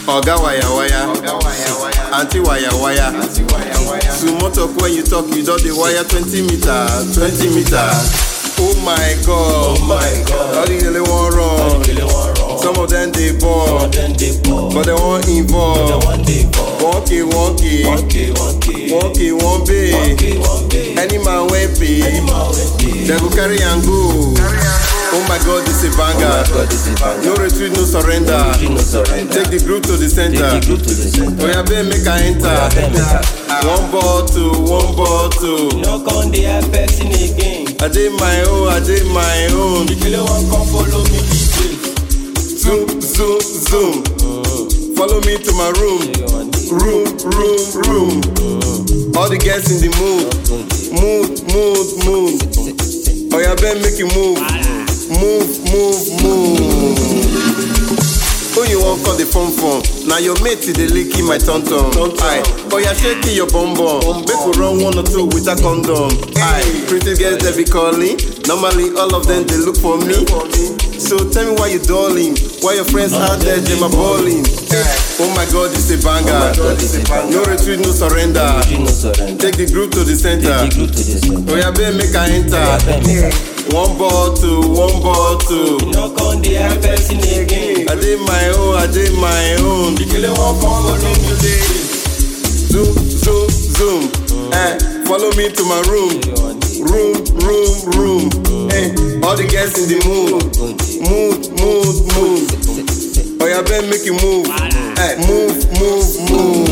Oga waya waya, auntie waya waya. Sumo talk when you talk, you don dey wire 20 meter, 20 meter. Oh my God, all the really want run. Some of them they ball, but they won't involve. 1K, 1 bay. Any man wey pay, they go carry and go. Oh my God, this a banger. No retreat, no surrender. Take the group to the center. Oh yeah, babe, make I enter. One bottle. No con dey affecting again. I did my own. The killer one come follow me DJ. Zoom. Follow me to my room. All the girls in the mood. Oh yeah, babe, make you move. Who you want call the phone? Now your mate they licking my tonton. Aye, oh yeah, shaking your bum. Make we run 1 or 2 with a condom. Aye, pretty girls they be calling. Normally all of them they look for me. So tell me why you darling? Why your friends out there they my balling? Oh my God, this a banger. No retreat, no surrender. Take the group to the center. Oh yeah, babe, make I enter. One bottle. No con dey affecting again. I did my own. The killer one come follow me DJ. Zoom. Follow me to my room. All the girls in the mood. Oh yeah, babe, make you move. Move.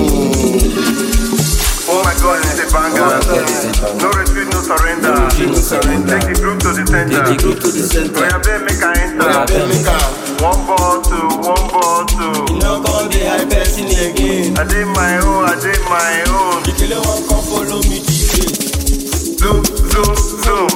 Oh my God, it's a banger. No retreat, no surrender. Take the group to the center. Oh yeah, babe, make I enter. One bottle. No con dey affecting again. I did my own. The killer one come follow me DJ. Zoom.